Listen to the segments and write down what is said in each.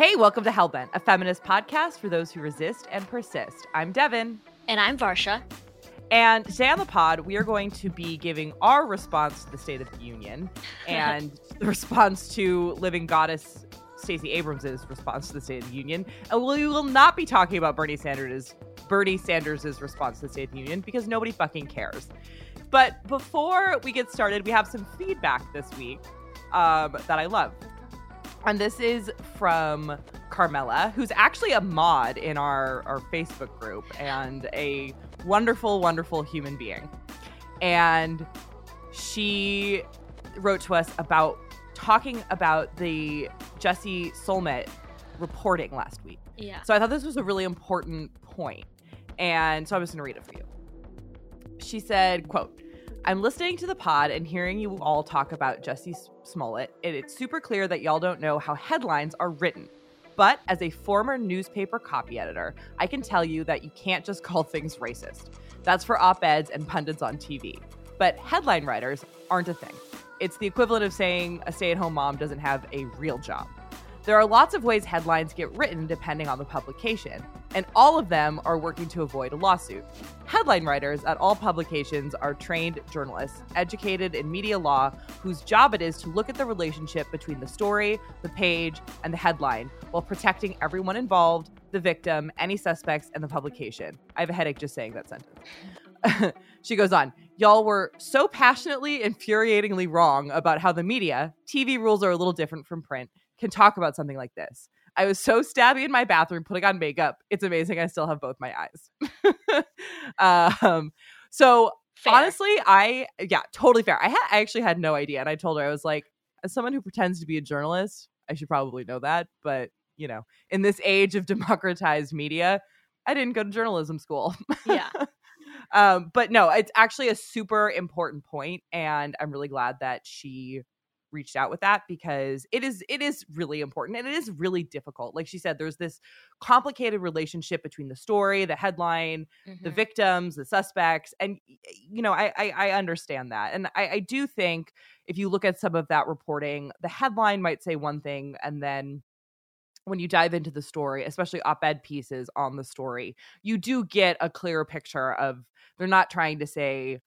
Hey, welcome to Hellbent, a feminist podcast for those who resist and persist. I'm Devin. And I'm Varsha. And today on the pod, we are going to be giving our response to the State of the Union and the response to Living Goddess Stacey Abrams' response to the State of the Union. And we will not be talking about Bernie Sanders' response to the State of the Union because nobody fucking cares. But before we get started, we have some feedback this week that I love. And this is from Carmela, who's actually a mod in our Facebook group and a wonderful, wonderful human being. And she wrote to us about talking about the Jussie Smollett reporting last week. Yeah. So I thought this was a really important point. And so I'm just going to read it for you. She said, quote, "I'm listening to the pod and hearing you all talk about Jussie Smollett, and it's super clear that y'all don't know how headlines are written. But as a former newspaper copy editor, I can tell you that you can't just call things racist. That's for op-eds and pundits on TV. But headline writers aren't a thing. It's the equivalent of saying a stay-at-home mom doesn't have a real job. There are lots of ways headlines get written depending on the publication, and all of them are working to avoid a lawsuit. Headline writers at all publications are trained journalists, educated in media law, whose job it is to look at the relationship between the story, the page, and the headline, while protecting everyone involved, the victim, any suspects, and the publication." I have a headache just saying that sentence. She goes on, "Y'all were so passionately, infuriatingly wrong about how the media, TV rules are a little different from print, can talk about something like this. I was so stabby in my bathroom putting on makeup. It's amazing I still have both my eyes." So Fair. honestly, totally fair. I actually had no idea. And I told her, I was like, as someone who pretends to be a journalist, I should probably know that. But, you know, in this age of democratized media, I didn't go to journalism school. Yeah. But no, it's actually a super important point, and I'm really glad that she reached out with that because it is really important and it is really difficult. Like she said, there's this complicated relationship between the story, the headline, the victims, the suspects, and you know, I understand that, and I do think if you look at some of that reporting, the headline might say one thing, and then when you dive into the story, especially op-ed pieces on the story, you do get a clearer picture of, they're not trying to say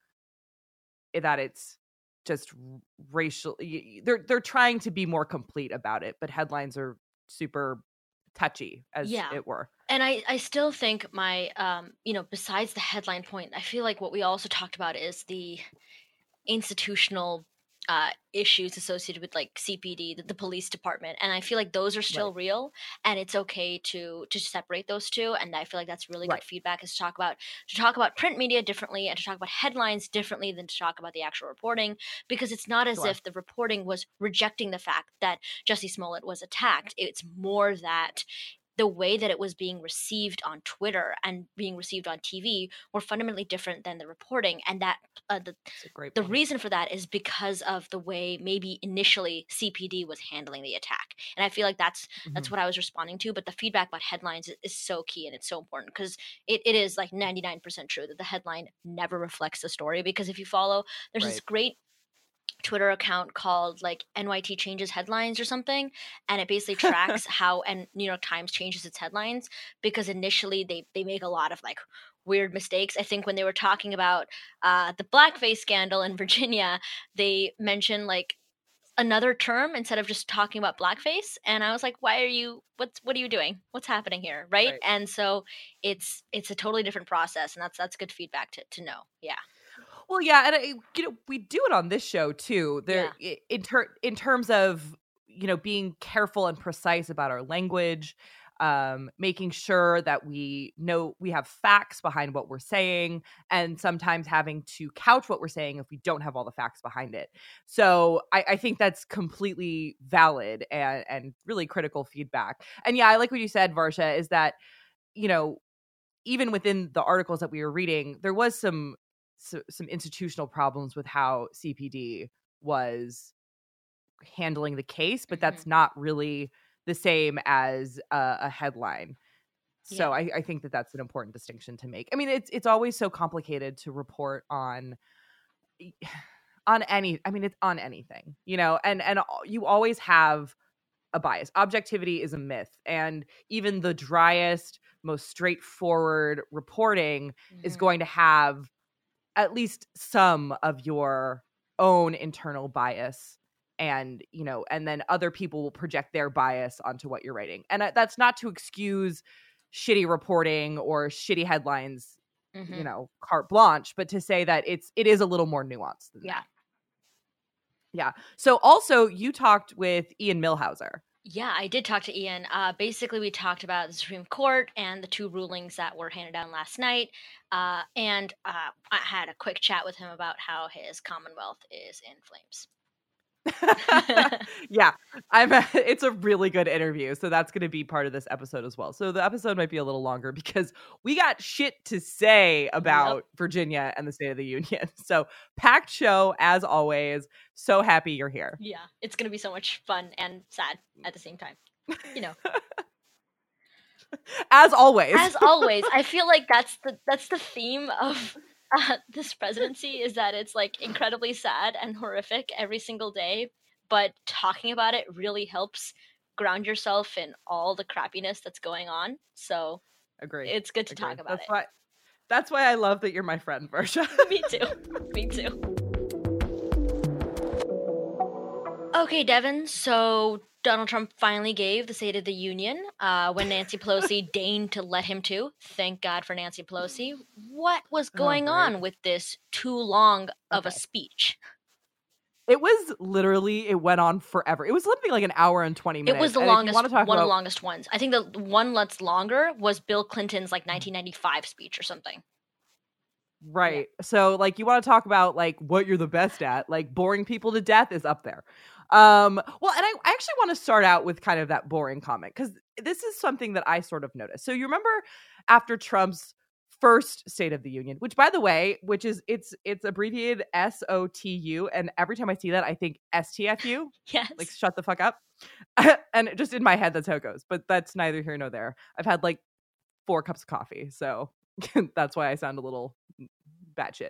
that it's just racial. They're trying to be more complete about it, but headlines are super touchy, as it were. And I still think my, besides the headline point, I feel like what we also talked about is the institutional issues associated with like CPD, the police department, and I feel like those are still real, and it's okay to separate those two. And I feel like that's really good feedback, is to talk about print media differently and to talk about headlines differently than to talk about the actual reporting, because it's not as if the reporting was rejecting the fact that Jussie Smollett was attacked. It's more that the way that it was being received on Twitter and being received on TV were fundamentally different than the reporting. And that the reason for that is because of the way maybe initially CPD was handling the attack. And I feel like that's what I was responding to. But the feedback about headlines is so key, and it's so important, because it is like 99% true that the headline never reflects the story. Because if you follow, there's this great Twitter account called like NYT changes headlines or something, and it basically tracks how and New York Times changes its headlines, because initially they make a lot of like weird mistakes. I think when they were talking about the blackface scandal in Virginia, they mentioned like another term instead of just talking about blackface, and I was like, what are you doing? What's happening here, right? And so it's a totally different process, and that's good feedback to know. Yeah. Well, yeah, and we do it on this show too. In terms of being careful and precise about our language, making sure that we know we have facts behind what we're saying, and sometimes having to couch what we're saying if we don't have all the facts behind it. So I think that's completely valid and really critical feedback. And yeah, I like what you said, Varsha, is that even within the articles that we were reading, there was some institutional problems with how CPD was handling the case, but that's not really the same as a headline. So I think that that's an important distinction to make. I mean, it's always so complicated to report on anything, and you always have a bias. Objectivity is a myth. And even the driest, most straightforward reporting is going to have at least some of your own internal bias. And, and then other people will project their bias onto what you're writing. And that's not to excuse shitty reporting or shitty headlines, carte blanche, but to say that it is a little more nuanced than that. Yeah. So also you talked with Ian Millhauser. Yeah, I did talk to Ian. Basically, we talked about the Supreme Court and the 2 rulings that were handed down last night. And I had a quick chat with him about how his Commonwealth is in flames. Yeah, it's a really good interview, so that's going to be part of this episode as well. So the episode might be a little longer because we got shit to say about Virginia and the State of the Union. So packed show as always. So happy you're here. Yeah, it's going to be so much fun and sad at the same time. As always. As always, I feel like that's the theme of this presidency, is that it's like incredibly sad and horrific every single day, but talking about it really helps ground yourself in all the crappiness that's going on. So agree. It's good to talk about it. That's why I love that you're my friend, Varsha. Me too. Okay, Devin, so Donald Trump finally gave the State of the Union when Nancy Pelosi deigned to let him to. Thank God for Nancy Pelosi. What was going on with this too long of a speech? It was literally, it went on forever. It was something like an hour and 20 minutes. It was the longest, one of the longest ones. I think the one that's longer was Bill Clinton's 1995 speech or something. Right. Yeah. So you want to talk about what you're the best at, boring people to death is up there. Well, and I actually want to start out with kind of that boring comment, because this is something that I sort of noticed. So you remember after Trump's first State of the Union, which by the way, it's abbreviated SOTU, and every time I see that I think STFU. Yes. Shut the fuck up. And just in my head that's how it goes, but that's neither here nor there. I've had 4 cups of coffee, so that's why I sound a little batshit.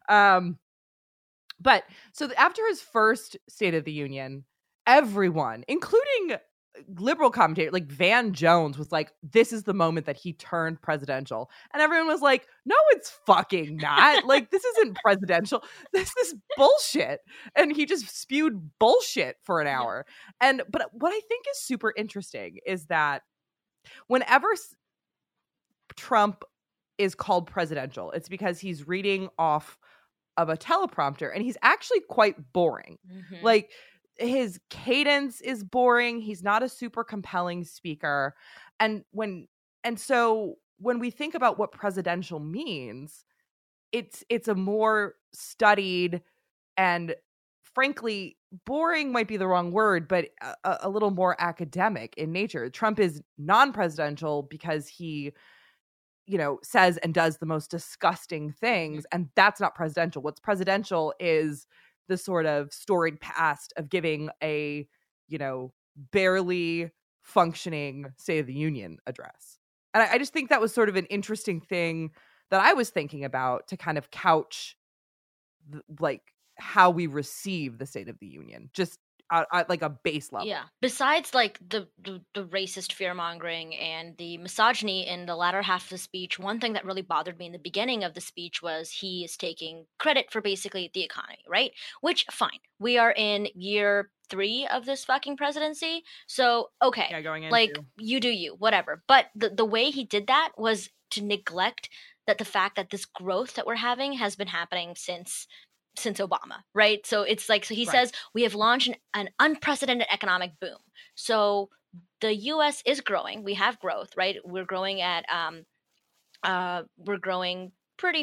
But so after his first State of the Union, everyone, including liberal commentators like Van Jones, was like, this is the moment that he turned presidential. And everyone was like, no, it's fucking not. This isn't presidential. This is bullshit. And he just spewed bullshit for an hour. But what I think is super interesting is that whenever Trump is called presidential, it's because he's reading off of a teleprompter, and he's actually quite boring. Mm-hmm. His cadence is boring. He's not a super compelling speaker. And so when we think about what presidential means, it's a more studied, and frankly, boring might be the wrong word, but a little more academic in nature. Trump is non-presidential because he says and does the most disgusting things. And that's not presidential. What's presidential is the sort of storied past of giving a, barely functioning State of the Union address. And I just think that was sort of an interesting thing that I was thinking about to kind of couch how we receive the State of the Union, just at a base level. Yeah. Besides the racist fear-mongering and the misogyny in the latter half of the speech, one thing that really bothered me in the beginning of the speech was he is taking credit for basically the economy, right? Which, fine. We are in year 3 of this fucking presidency. So, okay. Yeah, going into. You do you, whatever. But the way he did that was to neglect that the fact that this growth that we're having has been happening since Obama, right? So it's so he says we have launched an unprecedented economic boom. So the U.S. is growing. We have growth, right? We're growing at we're growing pretty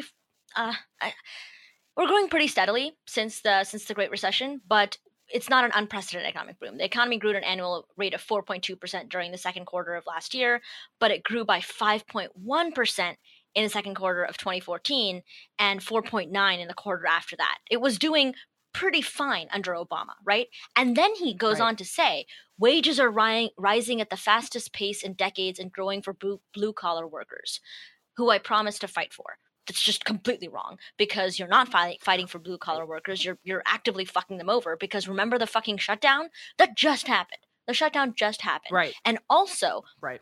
steadily since the Great Recession, but it's not an unprecedented economic boom. The economy grew at an annual rate of 4.2% during the second quarter of last year, but it grew by 5.1% in the second quarter of 2014 and 4.9 in the quarter after that. It was doing pretty fine under Obama, right? And then he goes on to say, wages are rising at the fastest pace in decades and growing for blue-collar workers, who I promise to fight for. That's just completely wrong, because you're not fighting for blue-collar workers. You're actively fucking them over, because remember the fucking shutdown? That just happened. The shutdown just happened. Right. And also, Right.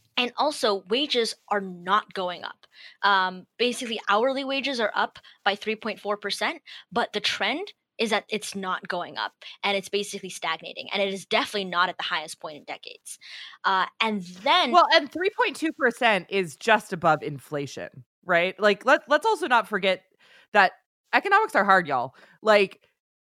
wages are not going up. Basically, hourly wages are up by 3.4%, but the trend is that it's not going up, and it's basically stagnating, and it is definitely not at the highest point in decades. And then, well, and 3.2% is just above inflation, right? Like, let's also not forget that economics are hard, y'all. Like,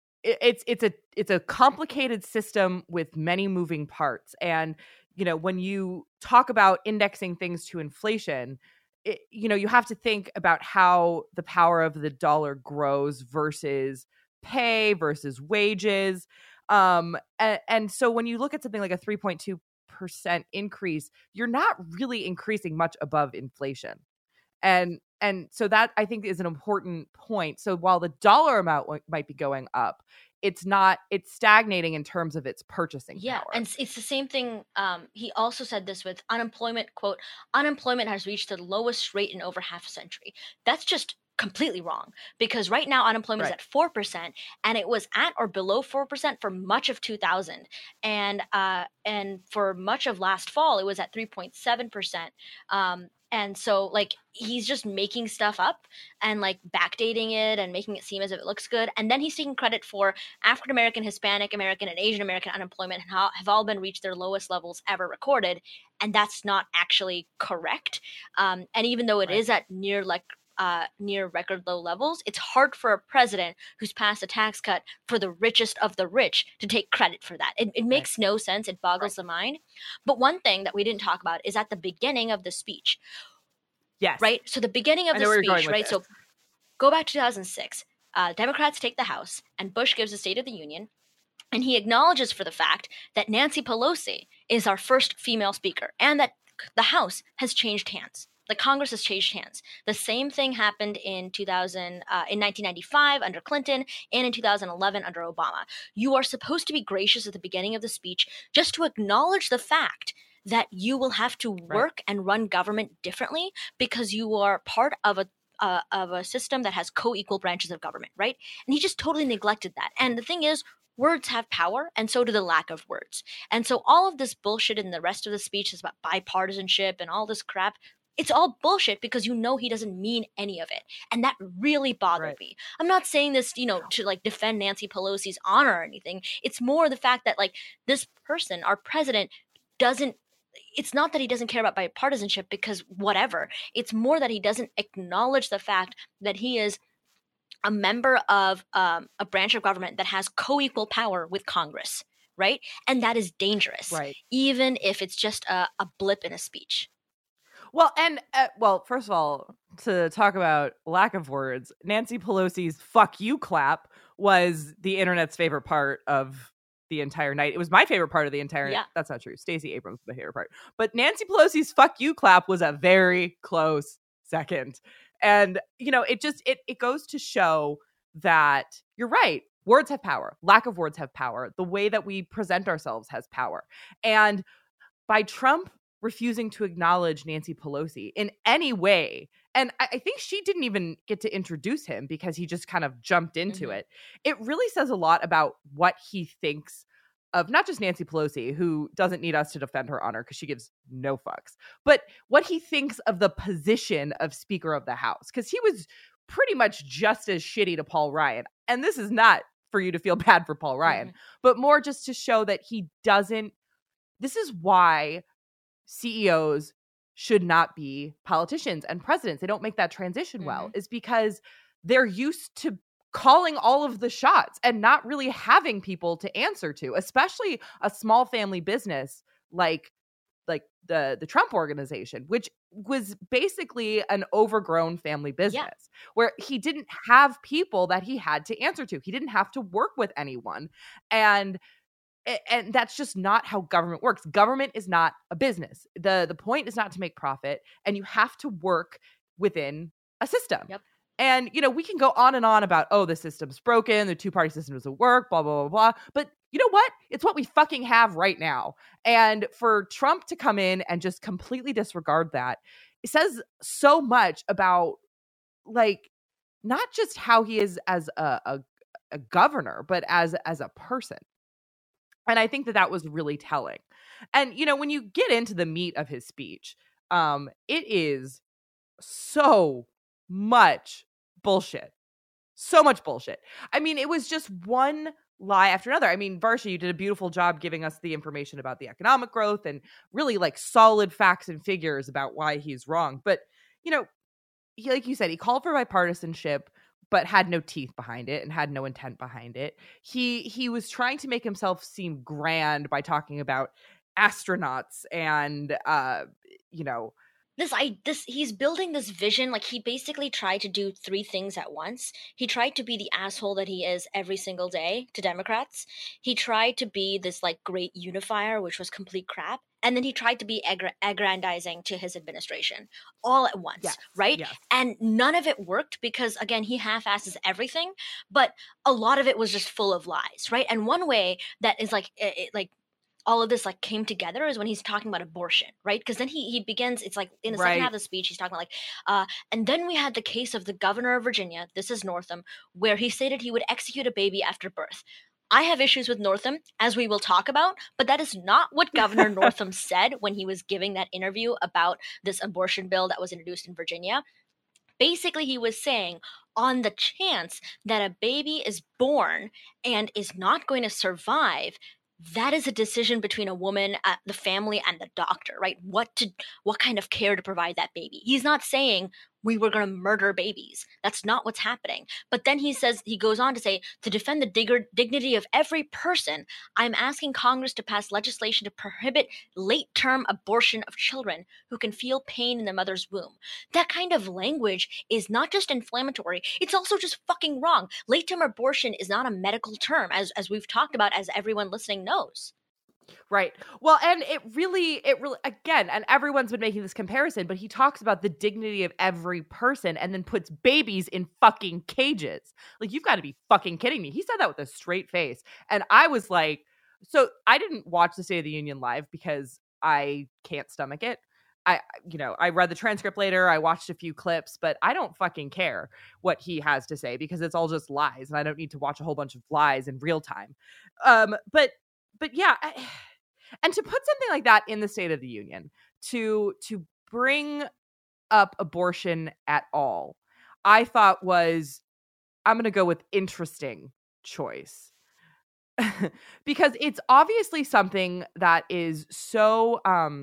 it's a complicated system with many moving parts, and when you talk about indexing things to inflation, you have to think about how the power of the dollar grows versus pay versus wages. And so when you look at something like a 3.2% increase, you're not really increasing much above inflation. And so that, I think, is an important point. So while the dollar amount might be going up, it's stagnating in terms of its purchasing power. And it's the same thing. He also said this with unemployment, quote, unemployment has reached the lowest rate in over half a century. That's just completely wrong, because right now unemployment is at 4%, and it was at or below 4% for much of 2000, and for much of last fall it was at 3.7%. And so, like, he's just making stuff up and, like, backdating it and making it seem as if it looks good, and then he's taking credit for African American, Hispanic American, and Asian American unemployment have all been reached their lowest levels ever recorded, and that's not actually correct. And even though it is at near record low levels, it's hard for a president who's passed a tax cut for the richest of the rich to take credit for that. It makes no sense. It boggles the mind. But one thing that we didn't talk about is at the beginning of the speech. Yes. Right? So the beginning of the speech, right? So go back to 2006. Democrats take the House, and Bush gives a State of the Union, and he acknowledges for the fact that Nancy Pelosi is our first female speaker, and that the House has changed hands. The Congress has changed hands. The same thing happened in 1995 under Clinton, and in 2011 under Obama. You are supposed to be gracious at the beginning of the speech just to acknowledge the fact that you will have to work and run government differently because you are part of a system that has co-equal branches of government, right? And he just totally neglected that. And the thing is, words have power, and so do the lack of words. And so all of this bullshit in the rest of the speech is about bipartisanship and all this crap. It's all bullshit because he doesn't mean any of it. And that really bothered me. I'm not saying this, to, like, defend Nancy Pelosi's honor or anything. It's more the fact that, like, this person, our president, it's not that he doesn't care about bipartisanship, because whatever. It's more that he doesn't acknowledge the fact that he is a member of a branch of government that has co-equal power with Congress, right? And that is dangerous, even if it's just a blip in a speech. Well, and first of all, to talk about lack of words, Nancy Pelosi's "fuck you" clap was the internet's favorite part of the entire night. It was my favorite part of the entire night. That's not true. Stacey Abrams was my favorite part. But Nancy Pelosi's "fuck you" clap was a very close second. And, it goes to show that you're right. Words have power. Lack of words have power. The way that we present ourselves has power. And by Trump refusing to acknowledge Nancy Pelosi in any way, and I think she didn't even get to introduce him because he just kind of jumped into it. It really says a lot about what he thinks of not just Nancy Pelosi, who doesn't need us to defend her honor because she gives no fucks, but what he thinks of the position of Speaker of the House, because he was pretty much just as shitty to Paul Ryan. And this is not for you to feel bad for Paul Ryan, but more just to show that he doesn't. This is why CEOs should not be politicians and presidents. They don't make that transition well, is because they're used to calling all of the shots and not really having people to answer to, especially a small family business like the Trump Organization, which was basically an overgrown family business where he didn't have people that he had to answer to. He didn't have to work with anyone. And that's just not how government works. Government is not a business. The point is not to make profit, and you have to work within a system. And, we can go on and on about, the system's broken, the two-party system doesn't work, blah, blah, blah, blah. But you know what? It's what we fucking have right now. And for Trump to come in and just completely disregard that, it says so much about, like, not just how he is as a governor, but as a person. And I think that that was really telling. And, you know, when you get into the meat of his speech, it is so much bullshit. So much bullshit. I mean, it was just one lie after another. I mean, Varsha, you did a beautiful job giving us the information about the economic growth and really like solid facts and figures about why he's wrong. But, you know, like you said, he called for bipartisanship, but had no teeth behind it and had no intent behind it. He was trying to make himself seem grand by talking about astronauts and you know, this he's building this vision. Like, he basically tried to do three things at once. He tried to be the asshole that he is every single day to Democrats. He tried to be this like great unifier, which was complete crap, and then he tried to be aggrandizing to his administration all at once. yes, Right? yes. And none of it worked because, again, he half-asses everything, but a lot of it was just full of lies. Right? And one way that is like like all of this like came together is when he's talking about abortion, right? Because then he begins, it's like in the second half of Right. the speech, he's talking about like, and then we had the case of the governor of Virginia, this is Northam, where he stated he would execute a baby after birth. I have issues with Northam, as we will talk about, but that is not what Governor Northam said when he was giving that interview about this abortion bill that was introduced in Virginia. Basically, he was saying, on the chance that a baby is born and is not going to survive, that is a decision between a woman, the family, and the doctor, right? What kind of care to provide that baby. He's not saying we were going to murder babies. That's not what's happening. But then he goes on to say, to defend the dignity of every person, I'm asking Congress to pass legislation to prohibit late-term abortion of children who can feel pain in the mother's womb. That kind of language is not just inflammatory, it's also just fucking wrong. Late-term abortion is not a medical term, as we've talked about, as everyone listening knows. Right. Well, and it really, again, and everyone's been making this comparison, but he talks about the dignity of every person and then puts babies in fucking cages. Like, you've got to be fucking kidding me. He said that with a straight face. And I was like, so I didn't watch the State of the Union live because I can't stomach it. I read the transcript later. I watched a few clips, but I don't fucking care what he has to say because it's all just lies, and I don't need to watch a whole bunch of lies in real time. But yeah, and to put something like that in the State of the Union, to bring up abortion at all, I thought was, I'm going to go with interesting choice. Because it's obviously something that is so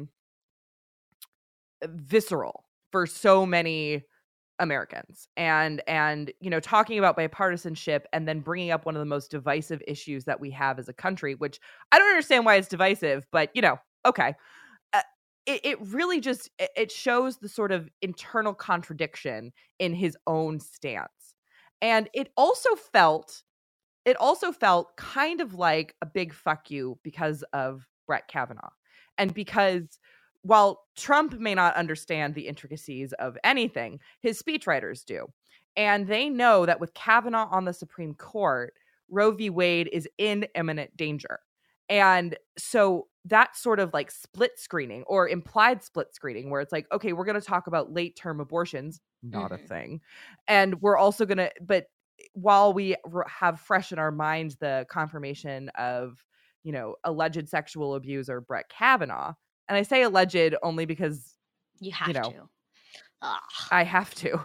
visceral for so many Americans, and you know, talking about bipartisanship and then bringing up one of the most divisive issues that we have as a country, which I don't understand why it's divisive, but you know, okay. It really just, it shows the sort of internal contradiction in his own stance. And it also felt kind of like a big fuck you because of Brett Kavanaugh. And because while Trump may not understand the intricacies of anything, his speechwriters do. And they know that with Kavanaugh on the Supreme Court, Roe v. Wade is in imminent danger. And so that sort of like split screening or implied split screening, where it's like, okay, we're going to talk about late term abortions, not a thing. And we're also going to, but while we have fresh in our minds the confirmation of, you know, alleged sexual abuser Brett Kavanaugh, and I say alleged only because you have to. Ugh. I have to.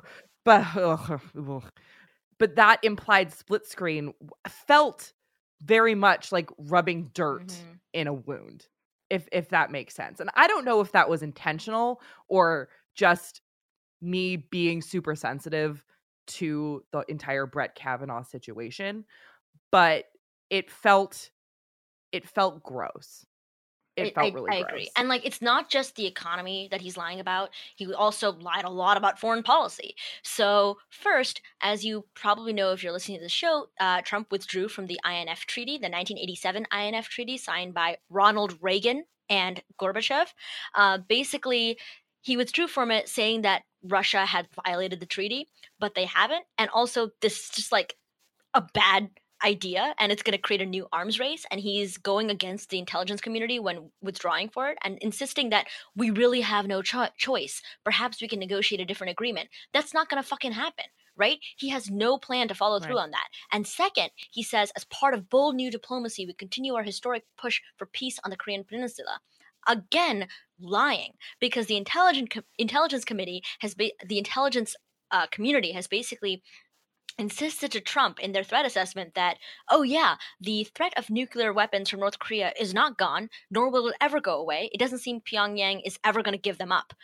But that implied split screen felt very much like rubbing dirt in a wound, if that makes sense. And I don't know if that was intentional or just me being super sensitive to the entire Brett Kavanaugh situation, but it felt gross. It felt really gross. I agree. And like, it's not just the economy that he's lying about. He also lied a lot about foreign policy. So first, as you probably know if you're listening to the show, Trump withdrew from the INF Treaty, the 1987 INF Treaty signed by Ronald Reagan and Gorbachev. Basically, he withdrew from it saying that Russia had violated the treaty, but they haven't. And also, this is just like a bad idea, and it's going to create a new arms race, and he's going against the intelligence community when withdrawing for it and insisting that we really have no choice. Perhaps we can negotiate a different agreement. That's not going to fucking happen, right? He has no plan to follow through Right. on that. And second, he says, as part of bold new diplomacy, we continue our historic push for peace on the Korean Peninsula. Again, lying, because the intelligence committee the intelligence community has basically insisted to Trump in their threat assessment that, oh yeah, the threat of nuclear weapons from North Korea is not gone, nor will it ever go away. It doesn't seem Pyongyang is ever going to give them up.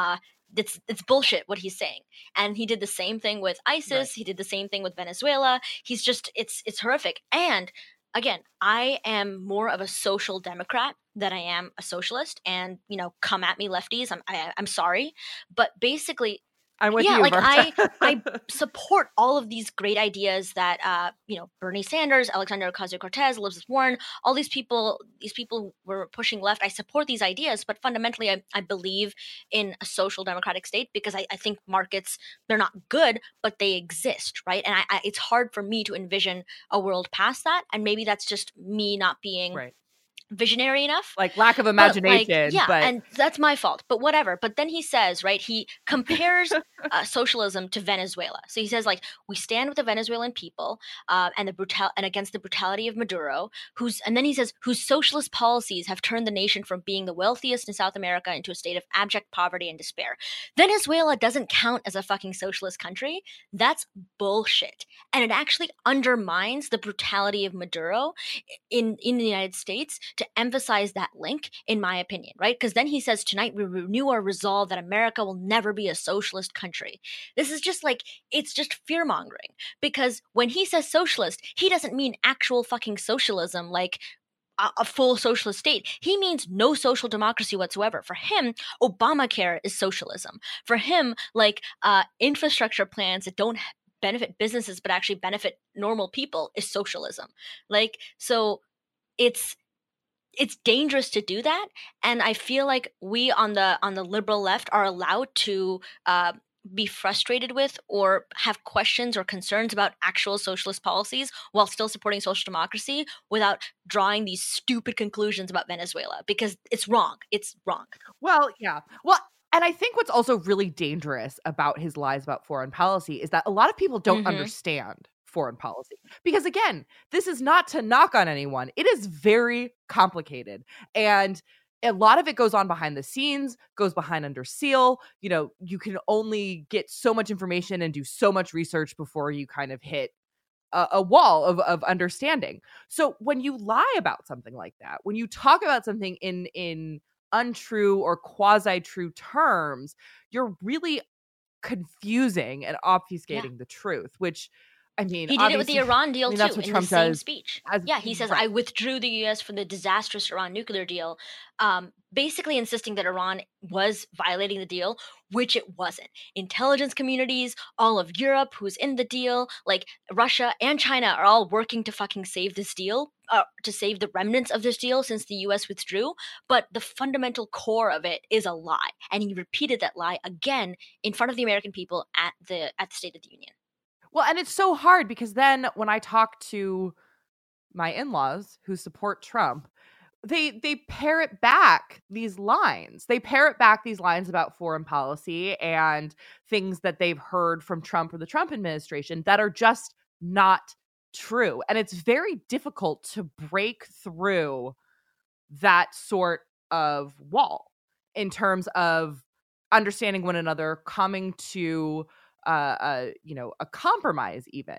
It's bullshit what he's saying. And he did the same thing with ISIS. Right. He did the same thing with Venezuela. He's just, it's horrific. And again, I am more of a social democrat than I am a socialist. And, you know, come at me lefties. I'm sorry. But basically, I'm with yeah, you, like Marta. I support all of these great ideas that you know, Bernie Sanders, Alexandria Ocasio-Cortez, Elizabeth Warren, all these people who were pushing left. I support these ideas, but fundamentally, I believe in a social democratic state because I think markets, they're not good, but they exist, right? And it's hard for me to envision a world past that, and maybe that's just me not being Right. visionary enough, like lack of imagination. But and that's my fault, but whatever. But then he says, right, he compares socialism to Venezuela. So he says, like, we stand with the Venezuelan people and against the brutality of Maduro, and then he says, whose socialist policies have turned the nation from being the wealthiest in South America into a state of abject poverty and despair. Venezuela doesn't count as a fucking socialist country. That's bullshit, and it actually undermines the brutality of Maduro in the United States to emphasize that link, in my opinion, right? Because then he says, tonight we renew our resolve that America will never be a socialist country. This is just like, it's just fear-mongering, because when he says socialist, he doesn't mean actual fucking socialism, like a full socialist state. He means no social democracy whatsoever. For him, Obamacare is socialism. For him, like infrastructure plans that don't benefit businesses but actually benefit normal people is socialism. Like, so it's dangerous to do that, and I feel like we on the liberal left are allowed to be frustrated with or have questions or concerns about actual socialist policies while still supporting social democracy without drawing these stupid conclusions about Venezuela, because it's wrong. It's wrong. Well, yeah. Well, and I think what's also really dangerous about his lies about foreign policy is that a lot of people don't understand foreign policy. Because again, this is not to knock on anyone. It is very complicated. And a lot of it goes on behind the scenes, goes behind under seal. You know, you can only get so much information and do so much research before you kind of hit a wall of understanding. So when you lie about something like that, when you talk about something in untrue or quasi-true terms, you're really confusing and obfuscating the truth, which, I mean, he did it with the Iran deal too, that's what in Trump the same does. speech. He says, I withdrew the U.S. from the disastrous Iran nuclear deal, basically insisting that Iran was violating the deal, which it wasn't. Intelligence communities, all of Europe who's in the deal, like Russia and China are all working to fucking save this deal, to save the remnants of this deal since the U.S. withdrew. But the fundamental core of it is a lie. And he repeated that lie again in front of the American people at the State of the Union. Well, and it's so hard because then when I talk to my in-laws who support Trump, they parrot back these lines. They parrot back these lines about foreign policy and things that they've heard from Trump or the Trump administration that are just not true. And it's very difficult to break through that sort of wall in terms of understanding one another, coming to a compromise even.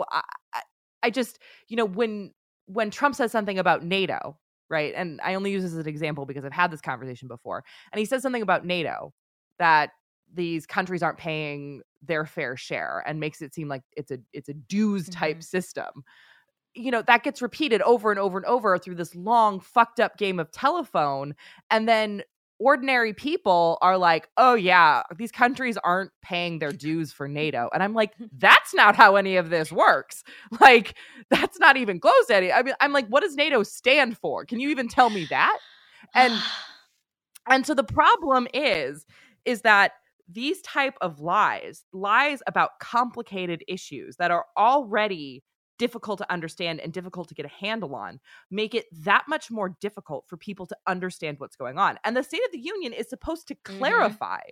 I just, when Trump says something about NATO, right? And I only use this as an example because I've had this conversation before. And he says something about NATO that these countries aren't paying their fair share and makes it seem like it's a dues type system. That gets repeated over and over and over through this long fucked up game of telephone. And then ordinary people are like, oh yeah, these countries aren't paying their dues for NATO. And I'm like, that's not how any of this works. Like, that's not even close to any. I mean, I'm like, what does NATO stand for? Can you even tell me that? And so the problem is that these type of lies about complicated issues that are already difficult to understand and difficult to get a handle on, make it that much more difficult for people to understand what's going on. And the State of the Union is supposed to clarify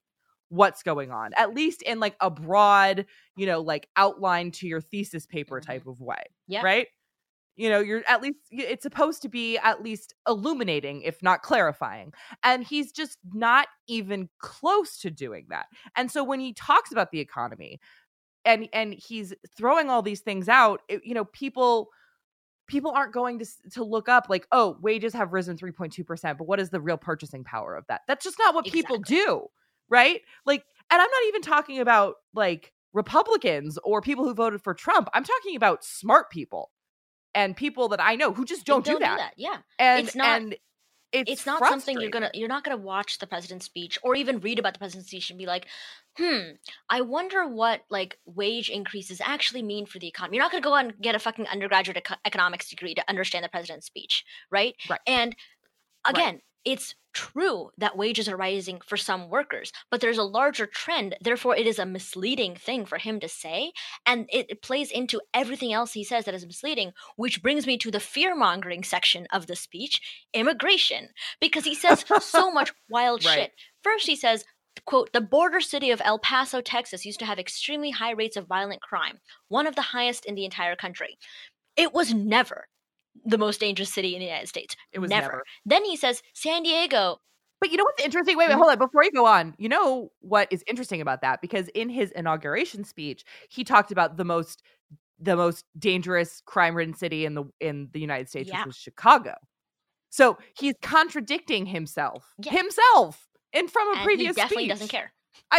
what's going on, at least in like a broad, like outline to your thesis paper type of way. Yeah. Right. You're at least, it's supposed to be at least illuminating, if not clarifying. And he's just not even close to doing that. And so when he talks about the economy and he's throwing all these things out, people aren't going to look up like, oh, wages have risen 3.2%, but what is the real purchasing power of that? That's just not what people do. Right. Like, and I'm not even talking about like Republicans or people who voted for Trump. I'm talking about smart people. And people that I know who just don't do that. Yeah. And it's not something you're not gonna watch the president's speech or even read about the president's speech and be like, I wonder what like wage increases actually mean for the economy. You're not gonna go out and get a fucking undergraduate economics degree to understand the president's speech, right? And again, it's true that wages are rising for some workers, but there's a larger trend. Therefore, it is a misleading thing for him to say. And it plays into everything else he says that is misleading, which brings me to the fear-mongering section of the speech, immigration, because he says so much wild shit. First, he says, quote, the border city of El Paso, Texas used to have extremely high rates of violent crime, one of the highest in the entire country. It was never the most dangerous city in the United States. It was never. Then he says San Diego. But you know what's interesting? Wait, hold on. Before you go on, you know what is interesting about that? Because in his inauguration speech, he talked about the most dangerous crime-ridden city in the United States, which was Chicago. So he's contradicting himself in from a previous he definitely speech. Doesn't care.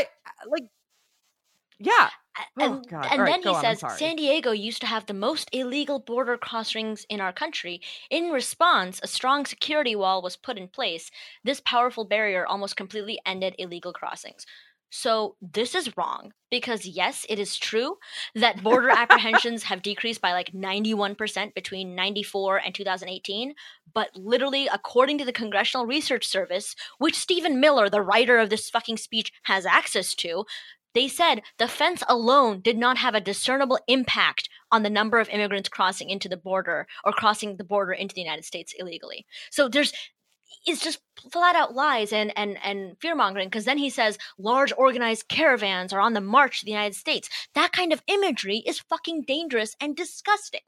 Yeah. And then he says San Diego used to have the most illegal border crossings in our country. In response, a strong security wall was put in place. This powerful barrier almost completely ended illegal crossings. So this is wrong because, yes, it is true that border apprehensions have decreased by like 91% between 94 and 2018. But literally, according to the Congressional Research Service, which Stephen Miller, the writer of this fucking speech, has access to, they said the fence alone did not have a discernible impact on the number of immigrants crossing into the border or crossing the border into the United States illegally. So it's just flat out lies and fear-mongering, because then he says large organized caravans are on the march to the United States. That kind of imagery is fucking dangerous and disgusting.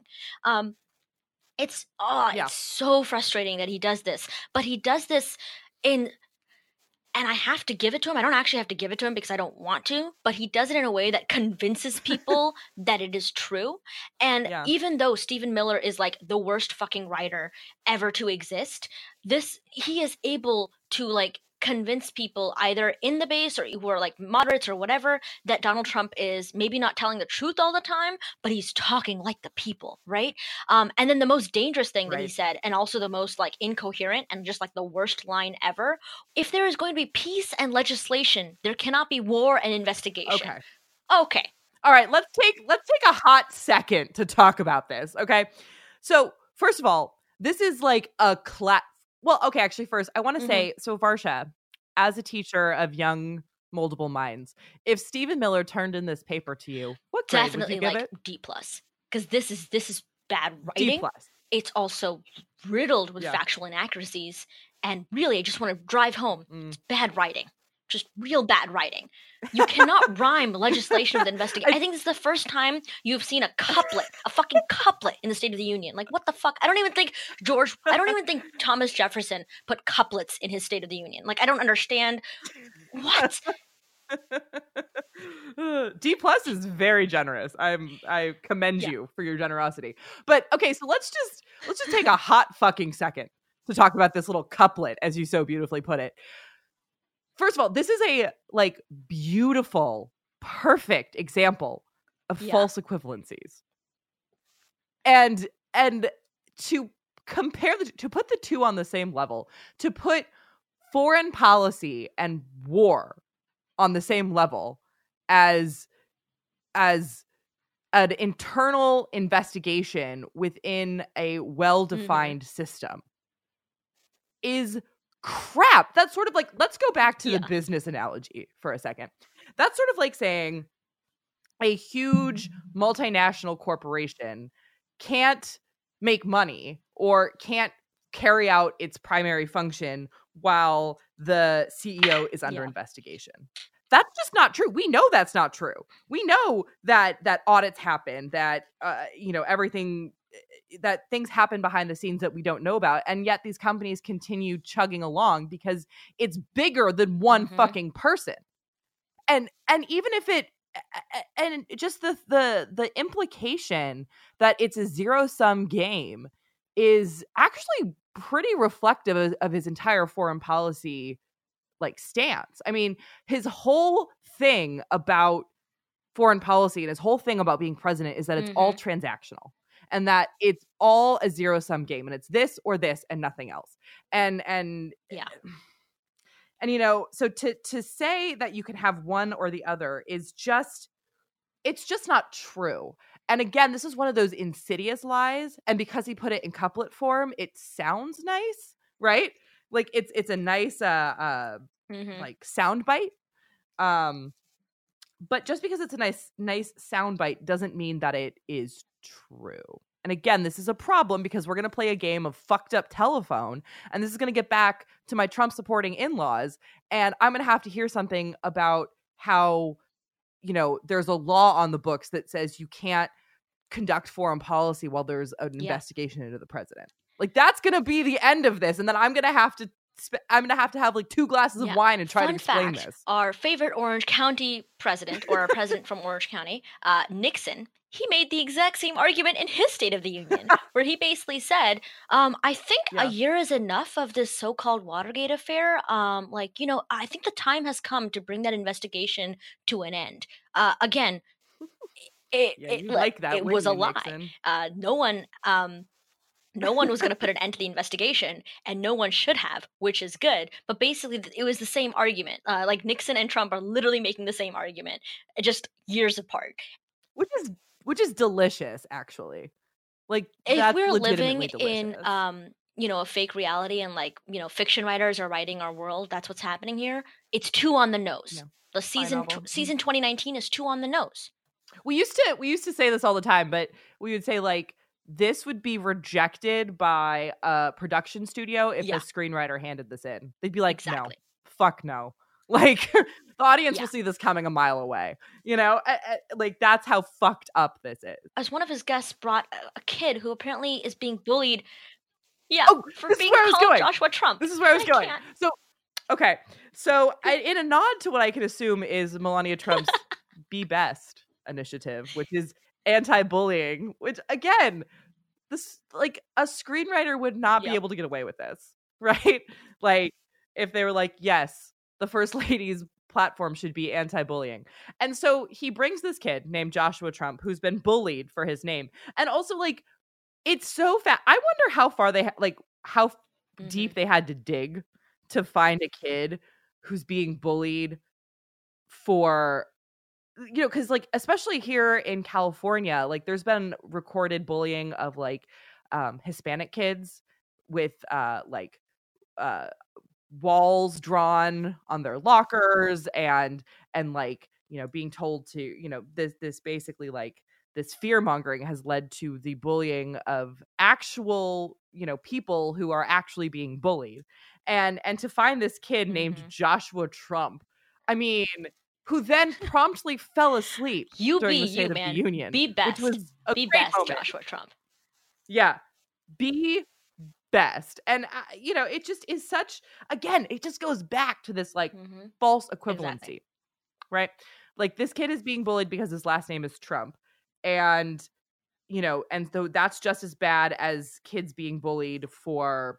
It's so frustrating that he does this, but he does this and I have to give it to him. I don't actually have to give it to him because I don't want to, but he does it in a way that convinces people that it is true. And even though Stephen Miller is like the worst fucking writer ever to exist, he is able to like convince people either in the base or who are like moderates or whatever that Donald Trump is maybe not telling the truth all the time, but he's talking like the people, right? And then the most dangerous thing that he said, and also the most like incoherent and just like the worst line ever: if there is going to be peace and legislation, there cannot be war and investigation. Okay. All right, let's take a hot second to talk about this. Okay. So first of all, this is like a well, okay, actually, first, I want to say, so Varsha, as a teacher of young, moldable minds, if Stephen Miller turned in this paper to you, what grade would you give it? D+, because this is bad writing. D+. It's also riddled with factual inaccuracies, and really, I just want to drive home. It's bad writing. Just real bad writing. You cannot rhyme legislation with investigation. I think this is the first time you've seen a fucking couplet in the State of the Union. Like, what the fuck? I don't even think Thomas Jefferson put couplets in his State of the Union. Like, I don't understand. What? D+ is very generous. I commend you for your generosity. But okay, so let's just take a hot fucking second to talk about this little couplet, as you so beautifully put it. First of all, this is a like beautiful, perfect example of false equivalencies. And to compare to put the two on the same level, to put foreign policy and war on the same level as an internal investigation within a well-defined system is crap. That's sort of like, let's go back to the business analogy for a second. That's sort of like saying a huge multinational corporation can't make money or can't carry out its primary function while the CEO is under investigation. That's just not true. We know that's not true. We know that audits happen, that everything, that things happen behind the scenes that we don't know about, and yet these companies continue chugging along because it's bigger than one fucking person. And even if it, and just the implication that it's a zero-sum game is actually pretty reflective of his entire foreign policy stance. I mean, his whole thing about foreign policy and his whole thing about being president is that it's all transactional, and that it's all a zero-sum game, and it's this or this and nothing else. And yeah. And so to say that you can have one or the other is just, it's just not true. And again, this is one of those insidious lies. And because he put it in couplet form, it sounds nice, right? Like it's a nice sound bite. But just because it's a nice sound bite doesn't mean that it is true. And again, this is a problem because we're going to play a game of fucked up telephone. And this is going to get back to my Trump supporting in-laws. And I'm going to have to hear something about how, there's a law on the books that says you can't conduct foreign policy while there's an investigation into the president. Like, that's going to be the end of this. And then I'm going to have to have like 2 glasses of wine and try to explain this. Our favorite Orange County president, or our president from Orange County, Nixon, he made the exact same argument in his State of the Union, where he basically said, I think a year is enough of this so-called Watergate affair. I think the time has come to bring that investigation to an end. Again, it was a lie. No one was going to put an end to the investigation, and no one should have, which is good. But basically, it was the same argument. Nixon and Trump are literally making the same argument, just years apart. Which is delicious, actually. Like, if we're living in a fake reality, and fiction writers are writing our world, that's what's happening here. It's too on the nose. Yeah. The season 2019 is too on the nose. We used to say this all the time, but we would say this would be rejected by a production studio if a screenwriter handed this in. They'd be like, exactly. No, fuck no. Like, the audience will see this coming a mile away. That's how fucked up this is. As one of his guests brought a kid who apparently is being bullied. Yeah, for being called Joshua Trump. This is where I was going. So, okay. So, in a nod to what I can assume is Melania Trump's Be Best initiative, which is anti-bullying, which again, this a screenwriter would not be able to get away with this, right? If they were like, yes, the first lady's platform should be anti-bullying. And so he brings this kid named Joshua Trump, who's been bullied for his name. And also it's so fast. I wonder how far they how deep they had to dig to find a kid who's being bullied for, because especially here in California, there's been recorded bullying of Hispanic kids with walls drawn on their lockers and being told to, this basically this fear mongering has led to the bullying of actual, people who are actually being bullied. And to find this kid named Joshua Trump, I mean, who then promptly fell asleep during the State of the Union. Be best. Which was a be great best, moment. Joshua Trump. Yeah. Be best. And, it just is such, again, it just goes back to this false equivalency, exactly. Right? This kid is being bullied because his last name is Trump. And, and so that's just as bad as kids being bullied for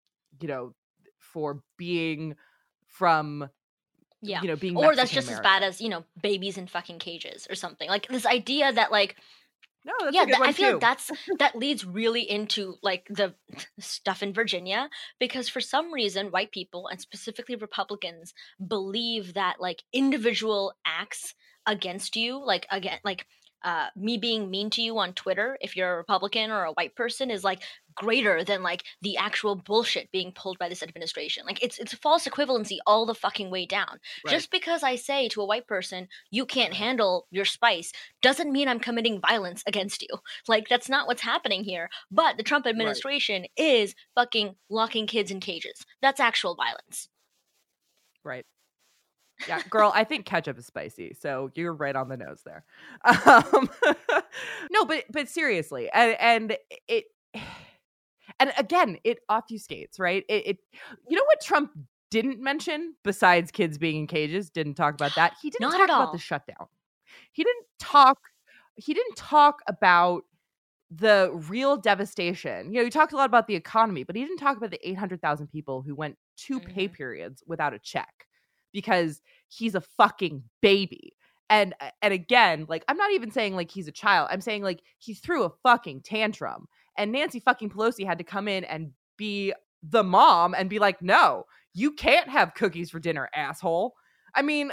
being from, being or that's Mexican just American. as bad as, babies in fucking cages or something. This idea that no, that's a good one I feel too. that leads really into the stuff in Virginia, because for some reason white people, and specifically Republicans, believe that individual acts against you, me being mean to you on Twitter, if you're a Republican or a white person, is greater than the actual bullshit being pulled by this administration. It's a false equivalency all the fucking way down. Right. Just because I say to a white person, you can't handle your spice, doesn't mean I'm committing violence against you. That's not what's happening here. But the Trump administration is fucking locking kids in cages. That's actual violence. Right. Yeah, girl, I think ketchup is spicy, so you're right on the nose there. Um, no, but seriously, and it, and again, it obfuscates, right? You know what Trump didn't mention besides kids being in cages? Didn't talk about that. He didn't Not at talk about the all. shutdown. He didn't talk. He didn't talk about the real devastation. You know, he talked a lot about the economy, but he didn't talk about the 800,000 people who went 2 pay Mhm. periods without a check because he's a fucking baby. And again, like, I'm not even saying like he's a child. I'm saying like he threw a fucking tantrum, and Nancy fucking Pelosi had to come in and be the mom and be like, "No, you can't have cookies for dinner, asshole." I mean,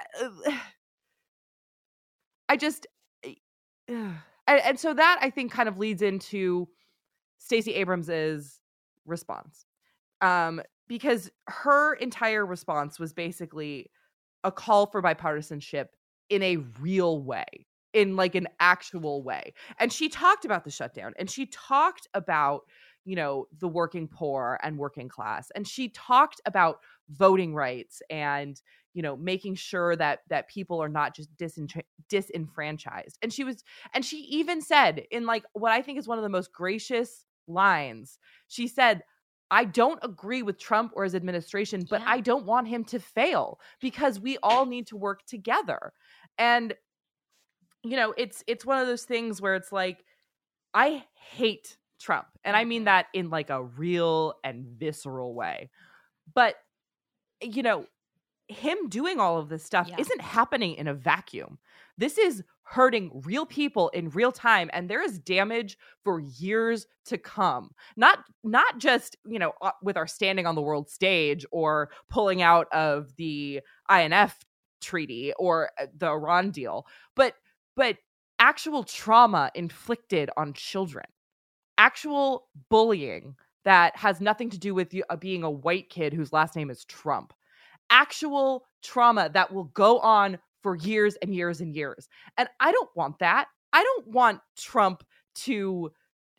I just and so that I think kind of leads into Stacey Abrams's response. Because her entire response was basically a call for bipartisanship in a real way, in like an actual way. And she talked about the shutdown, and she talked about, you know, the working poor and working class. And she talked about voting rights and, you know, making sure that people are not just disenfranchised. And she even said, in like what I think is one of the most gracious lines, she said, I don't agree with Trump or his administration, but Yeah. I don't want him to fail because we all need to work together. And you know, it's one of those things where it's like, I hate Trump, and I mean Mhm. that in like a real and visceral way. But you know, him doing all of this stuff Yeah. isn't happening in a vacuum. This is hurting real people in real time, and there is damage for years to come. Not just, you know, with our standing on the world stage or pulling out of the INF treaty or the Iran deal, but actual trauma inflicted on children, actual bullying that has nothing to do with you being a white kid whose last name is Trump, actual trauma that will go on for years and years and years. And I don't want that. I don't want Trump to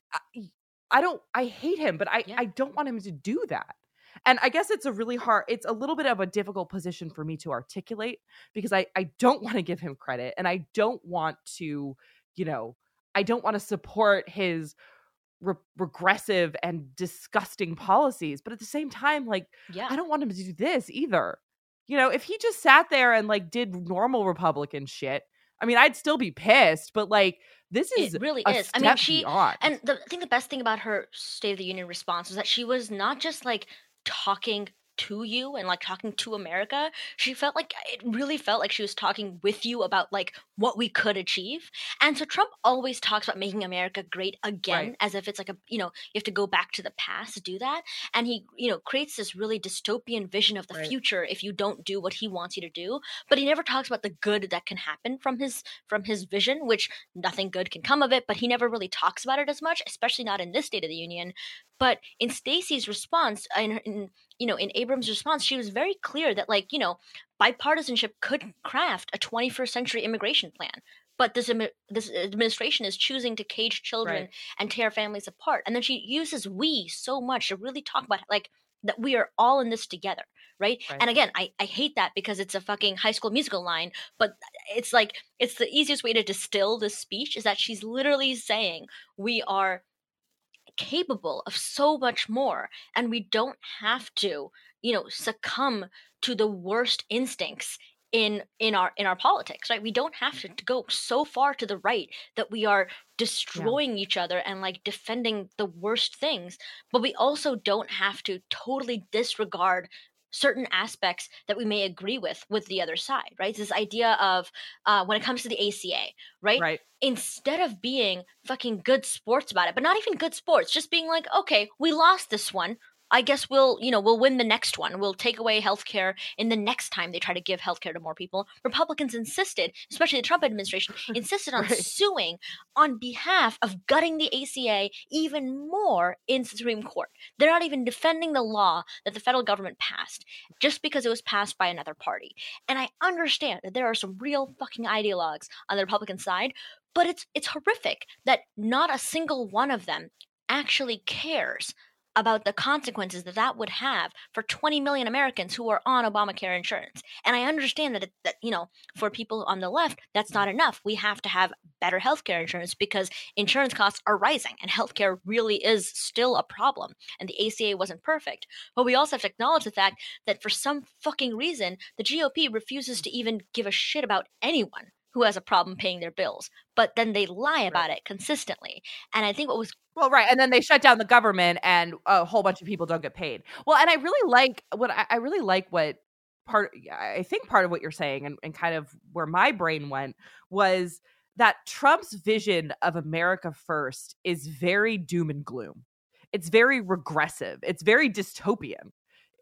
I hate him, but I Yeah. I don't want him to do that. And I guess it's a little bit of a difficult position for me to articulate because I don't want to give him credit, and I don't want to, you know, I don't want to support his regressive and disgusting policies, but at the same time, like, Yeah. I don't want him to do this either. You know, if he just sat there and like did normal Republican shit, I mean, I'd still be pissed, but like, this It is really a is. I mean, step beyond. I think the best thing about her State of the Union response was that she was not just like talking to you and like talking to America. She felt like it really felt like she was talking with you about like what we could achieve. And so Trump always talks about making America great Right. again, as if it's like you have to go back to the past to do that. And he, creates this really dystopian vision of the Right. future if you don't do what he wants you to do. But he never talks about the good that can happen from his vision, which nothing good can come of it, but he never really talks about it as much, especially not in this State of the Union. But in Stacey's response, in Abrams' response, she was very clear that bipartisanship could craft a 21st century immigration plan. But this administration is choosing to cage children Right. and tear families apart. And then she uses "we" so much to really talk about like that we are all in this together, right? Right. And again, I hate that because it's a fucking High School Musical line, but it's like it's the easiest way to distill this speech is that she's literally saying we are capable of so much more, and we don't have to succumb to the worst instincts in our politics, right? We don't have to go so far to the right that we are Yeah. destroying each other and like defending the worst things, but we also don't have to totally disregard certain aspects that we may agree with the other side, right? This idea of when it comes to the ACA, right? Right. Instead of being fucking good sports about it, but not even good sports, just being like, okay, we lost this one. I guess we'll win the next one. We'll take away healthcare in the next time they try to give healthcare to more people. Republicans insisted, especially the Trump administration, insisted on Right. suing on behalf of gutting the ACA even more in the Supreme Court. They're not even defending the law that the federal government passed just because it was passed by another party. And I understand that there are some real fucking ideologues on the Republican side, but it's horrific that not a single one of them actually cares about the consequences that that would have for 20 million Americans who are on Obamacare insurance. And I understand that for people on the left, that's not enough. We have to have better healthcare insurance because insurance costs are rising and healthcare really is still a problem. And the ACA wasn't perfect. But we also have to acknowledge the fact that for some fucking reason, the GOP refuses to even give a shit about anyone who has a problem paying their bills, but then they lie about it consistently. And I think what was well, right, and then they shut down the government, and a whole bunch of people don't get paid. Well, and I really like what I think part of what you're saying, and kind of where my brain went, was that Trump's vision of America first is very doom and gloom. It's very regressive. It's very dystopian,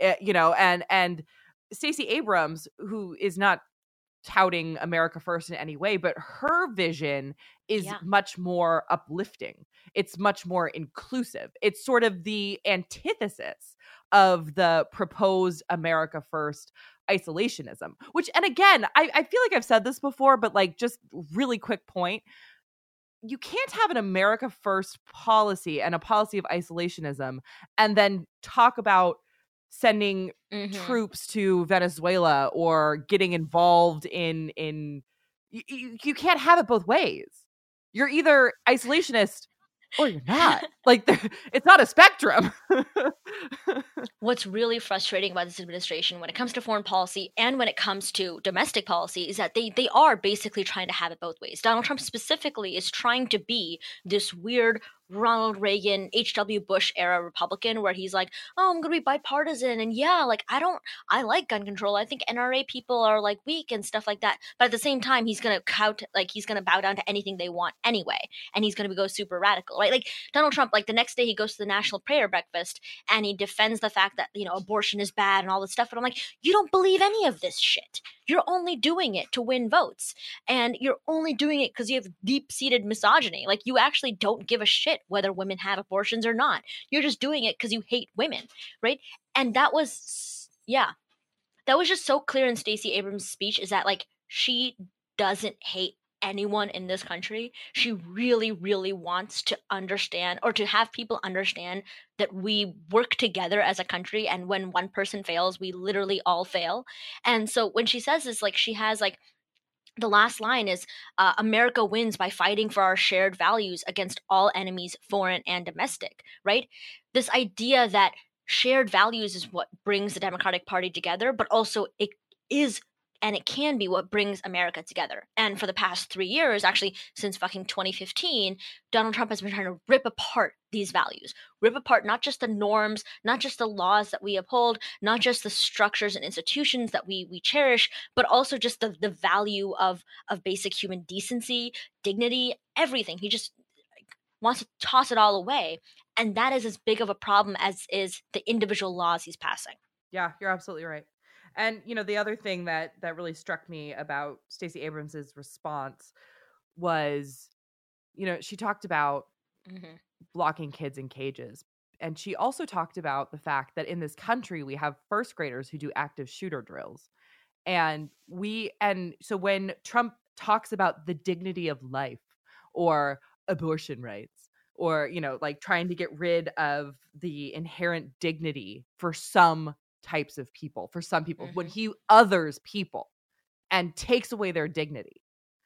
and Stacey Abrams, who is not touting America first in any way, but her vision is much more uplifting. It's much more inclusive. It's sort of the antithesis of the proposed America first isolationism, which, and again, I feel like I've said this before, but like, just really quick point. You can't have an America first policy and a policy of isolationism and then talk about sending troops to Venezuela or getting involved in you can't have it both ways. You're either isolationist or you're not. Like, it's not a spectrum. What's really frustrating about this administration when it comes to foreign policy and when it comes to domestic policy is that they are basically trying to have it both ways. Donald Trump specifically is trying to be this weird Ronald Reagan, H.W. Bush era Republican where he's like, oh, I'm going to be bipartisan. And yeah, like, I like gun control. I think NRA people are like weak and stuff like that. But at the same time, he's going to bow down to anything they want anyway. And he's going to go super radical, right? Like Donald Trump, like the next day he goes to the National Prayer Breakfast and he defends the fact that, abortion is bad and all this stuff. And I'm like, you don't believe any of this shit. You're only doing it to win votes. And you're only doing it because you have deep-seated misogyny. Like, you actually don't give a shit whether women have abortions or not. You're just doing it because you hate women, right? And that was just so clear in Stacey Abrams' speech, is that, like, she doesn't hate anyone in this country. She really, really wants to understand, or to have people understand, that we work together as a country, and when one person fails, we literally all fail. And so when she says this, like, she has, like, the last line is, America wins by fighting for our shared values against all enemies, foreign and domestic, right? This idea that shared values is what brings the Democratic Party together, but also it is and it can be what brings America together. And for the past 3 years, actually since fucking 2015, Donald Trump has been trying to rip apart these values, rip apart not just the norms, not just the laws that we uphold, not just the structures and institutions that we cherish, but also just the value of basic human decency, dignity, everything. He just wants to toss it all away. And that is as big of a problem as is the individual laws he's passing. Yeah, you're absolutely right. And, the other thing that really struck me about Stacey Abrams's response was, she talked about blocking kids in cages. And she also talked about the fact that in this country, we have first graders who do active shooter drills. And so when Trump talks about the dignity of life or abortion rights, or, like trying to get rid of the inherent dignity for some types of people, for some people, when he others people and takes away their dignity,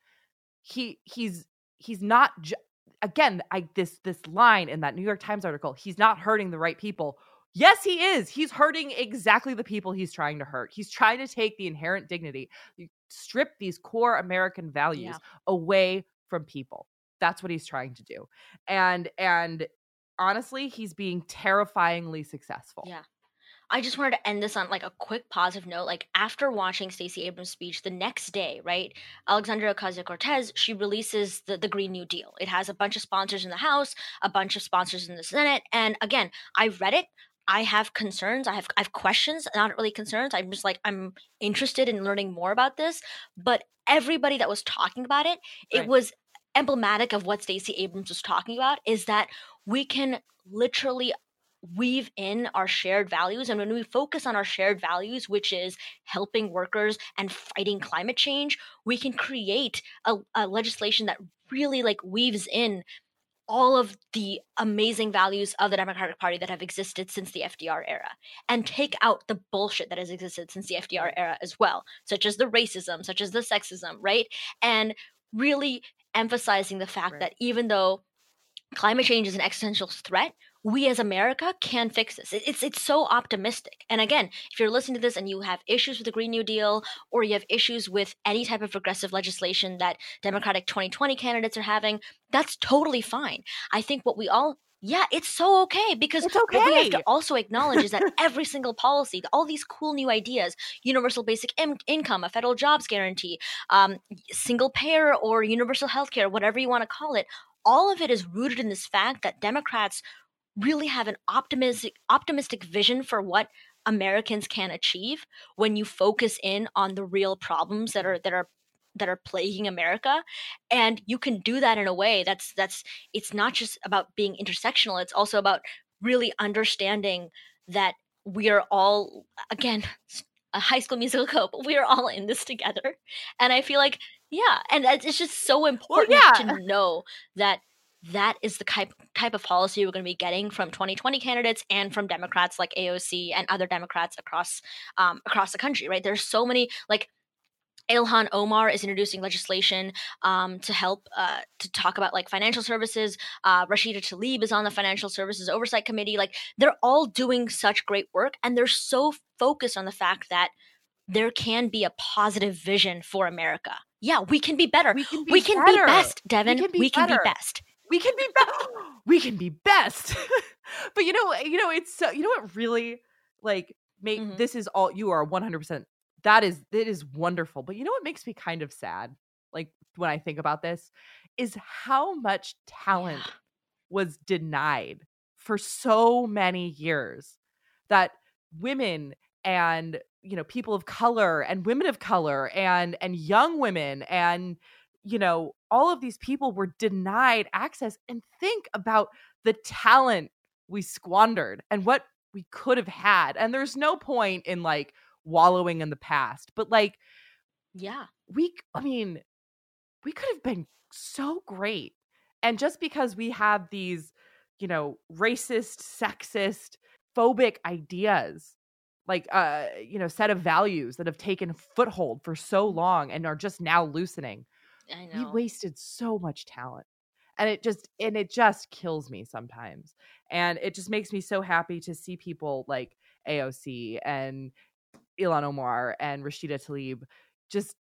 he's not again, this line in that New York Times article, he's not hurting the right people. Yes, he is. He's hurting exactly the people he's trying to hurt. He's trying to take the inherent dignity, strip these core American values away from people. That's what he's trying to do. And honestly, he's being terrifyingly successful. Yeah. I just wanted to end this on like a quick positive note. Like, after watching Stacey Abrams' speech, the next day, right, Alexandria Ocasio-Cortez, she releases the Green New Deal. It has a bunch of sponsors in the House, a bunch of sponsors in the Senate. And again, I read it. I have concerns. I have questions, not really concerns. I'm just like, I'm interested in learning more about this. But everybody that was talking about it, it was emblematic of what Stacey Abrams was talking about, is that we can literally weave in our shared values. And when we focus on our shared values, which is helping workers and fighting climate change, we can create a legislation that really like weaves in all of the amazing values of the Democratic Party that have existed since the FDR era and take out the bullshit that has existed since the FDR era as well, such as the racism, such as the sexism, right? And really emphasizing the fact that even though climate change is an existential threat, we as America can fix this. It's so optimistic. And again, if you're listening to this and you have issues with the Green New Deal, or you have issues with any type of progressive legislation that Democratic 2020 candidates are having, that's totally fine. I think what we all it's so okay, because It's okay. what we have to also acknowledge is that every single policy, all these cool new ideas, universal basic income, a federal jobs guarantee, single payer or universal healthcare, whatever you want to call it, all of it is rooted in this fact that Democrats really have an optimistic vision for what Americans can achieve when you focus in on the real problems that are plaguing America. And you can do that in a way that's it's not just about being intersectional, it's also about really understanding that we are all, again, a High School Musical quote, but we are all in this together. And I feel like, and it's just so important to know that that is the type of policy we're going to be getting from 2020 candidates and from Democrats like AOC and other Democrats across the country, right? There's so many, like Ilhan Omar is introducing legislation to help to talk about like financial services. Rashida Tlaib is on the Financial Services Oversight Committee. Like, they're all doing such great work, and they're so focused on the fact that there can be a positive vision for America. Yeah, we can be better. We can be best, Devin. We can be best. We can be best. We can be best. But it's so, what really like this is all, you are 100%. It is wonderful. But you know what makes me kind of sad? Like, when I think about this, is how much talent was denied for so many years, that women and, people of color and women of color and young women and, all of these people were denied access. And think about the talent we squandered and what we could have had. And there's no point in like wallowing in the past, but like, we could have been so great. And just because we have these, racist, sexist, phobic ideas, like, set of values that have taken foothold for so long and are just now loosening, I know. we wasted so much talent. And it just kills me sometimes. And it just makes me so happy to see people like AOC and Ilhan Omar and Rashida Tlaib just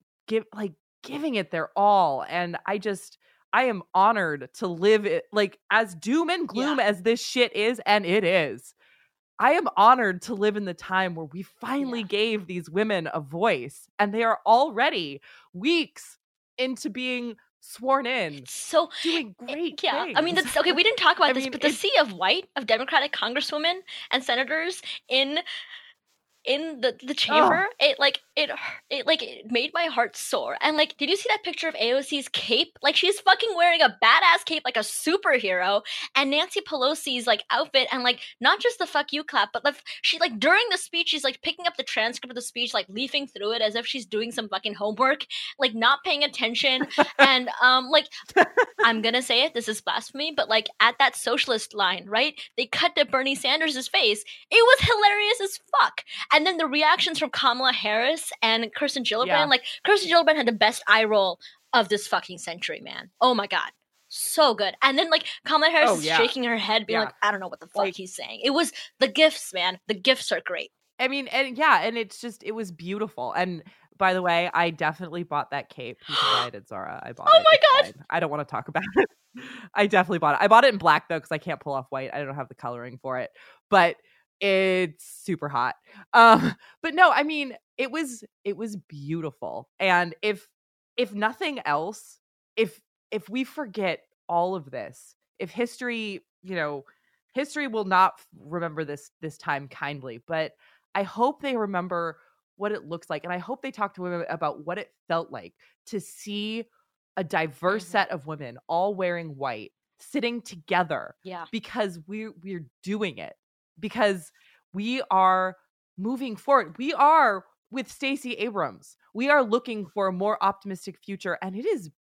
giving it their all. And I am honored to live it, like, as doom and gloom as this shit is, and it is. I am honored to live in the time where we finally gave these women a voice, and they are already weeks into being sworn in. So doing great things. I mean, that's okay. We didn't talk about this, but the sea of white of Democratic congresswomen and senators in the chamber, it made my heart sore. And like, did you see that picture of AOC's cape? Like, she's fucking wearing a badass cape like a superhero, and Nancy Pelosi's like outfit, and like, not just the fuck you clap, but she, like, during the speech, she's like picking up the transcript of the speech, like leafing through it as if she's doing some fucking homework, like not paying attention. And like, I'm gonna say it, this is blasphemy, but like, at that socialist line, right, they cut to Bernie Sanders' face. It was hilarious as fuck. And then the reactions from Kamala Harris and Kirsten Gillibrand, like, Kirsten Gillibrand had the best eye roll of this fucking century, man. Oh my God. So good. And then like Kamala Harris is shaking her head, being like, I don't know what the fuck he's saying. It was the gifts, man. The gifts are great. I mean, and it's just, it was beautiful. And by the way, I definitely bought that cape. You provided, Zara. I bought it. Oh my God. I don't want to talk about it. I definitely bought it. I bought it in black though, because I can't pull off white. I don't have the coloring for it. But it's super hot. But no, I mean, it was beautiful. And if nothing else, if we forget all of this, if history will not remember this time kindly, but I hope they remember what it looks like. And I hope they talk to women about what it felt like to see a diverse set of women all wearing white, sitting together. Yeah. Because we're doing it. Because we are moving forward. We are with Stacey Abrams. We are looking for a more optimistic future, and it is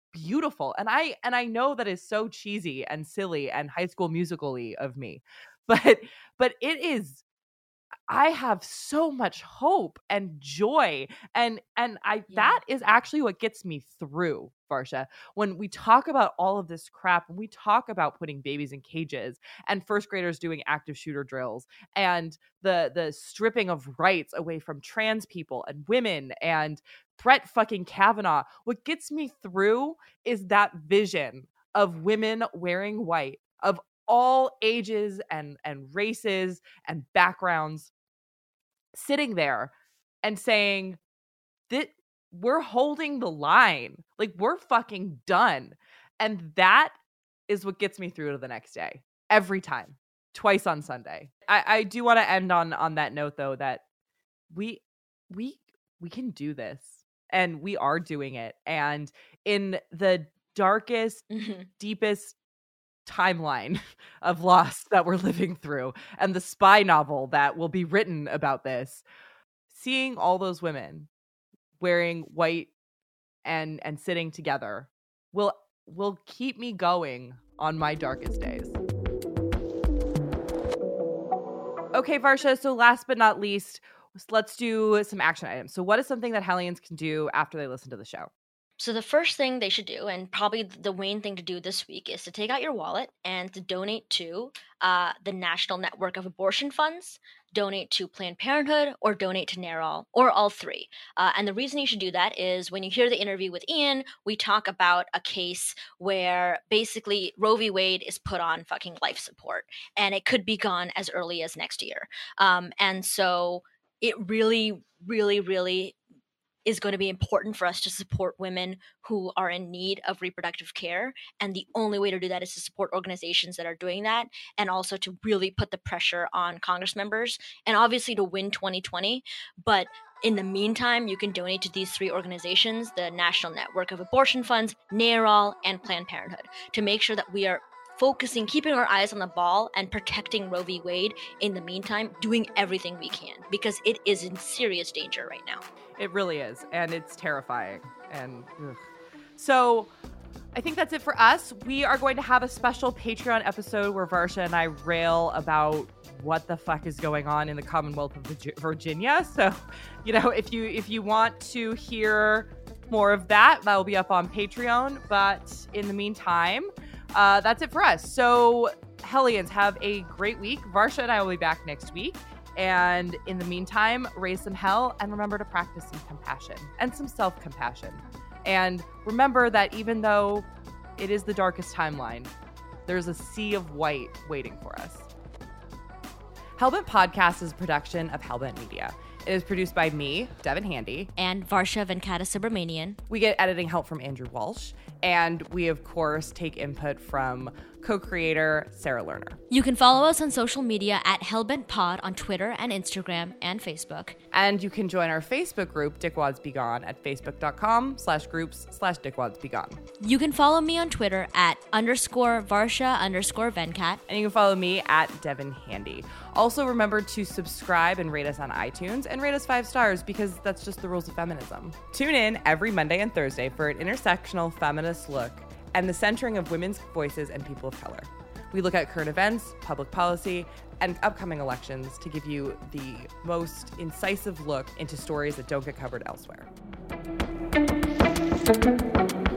beautiful. And I know that is so cheesy and silly and High School Musical-y of me. But it is, I have so much hope and joy. And that is actually what gets me through, Varsha. When we talk about all of this crap, when we talk about putting babies in cages and first graders doing active shooter drills and the stripping of rights away from trans people and women and Brett fucking Kavanaugh, what gets me through is that vision of women wearing white, of all ages and races and backgrounds, sitting there and saying that we're holding the line, like we're fucking done. And that is what gets me through to the next day every time, twice on Sunday. I do want to end on that note though, that we can do this, and we are doing it. And in the darkest, deepest timeline of loss that we're living through, and the spy novel that will be written about this, seeing all those women wearing white and sitting together will keep me going on my darkest days. Okay, Varsha, so last but not least, let's do some action items. So what is something that Hellions can do after they listen to the show? So the first thing they should do, and probably the main thing to do this week, is to take out your wallet and to donate to the National Network of Abortion Funds, donate to Planned Parenthood, or donate to NARAL, or all three. And the reason you should do that is when you hear the interview with Ian, we talk about a case where basically Roe v. Wade is put on fucking life support, and it could be gone as early as next year. And so it really, really, really is going to be important for us to support women who are in need of reproductive care. And the only way to do that is to support organizations that are doing that, and also to really put the pressure on Congress members, and obviously to win 2020. But in the meantime, you can donate to these three organizations, the National Network of Abortion Funds, NARAL, and Planned Parenthood, to make sure that we are focusing, keeping our eyes on the ball and protecting Roe v. Wade in the meantime, doing everything we can, because it is in serious danger right now. It really is, and it's terrifying. And so I think that's it for us. We are going to have a special Patreon episode where Varsha and I rail about what the fuck is going on in the Commonwealth of Virginia. So, if you want to hear more of that, that will be up on Patreon. But in the meantime, that's it for us. So Hellions, have a great week. Varsha and I will be back next week. And in the meantime, raise some hell and remember to practice some compassion and some self-compassion. And remember that even though it is the darkest timeline, there's a sea of white waiting for us. Hellbent Podcast is a production of Hellbent Media. It is produced by me, Devin Handy. And Varsha Venkata Subramanian. We get editing help from Andrew Walsh. And we, of course, take input from co-creator Sarah Lerner. You can follow us on social media at HellbentPod on Twitter and Instagram and Facebook. And you can join our Facebook group, Dickwads Be Gone, at facebook.com/groups/Dickwads Be Gone. You can follow me on Twitter at _Varsha_Venkat. And you can follow me at Devin Handy. Also, remember to subscribe and rate us on iTunes and rate us 5 stars, because that's just the rules of feminism. Tune in every Monday and Thursday for an intersectional feminist look and the centering of women's voices and people of color. We look at current events, public policy, and upcoming elections to give you the most incisive look into stories that don't get covered elsewhere.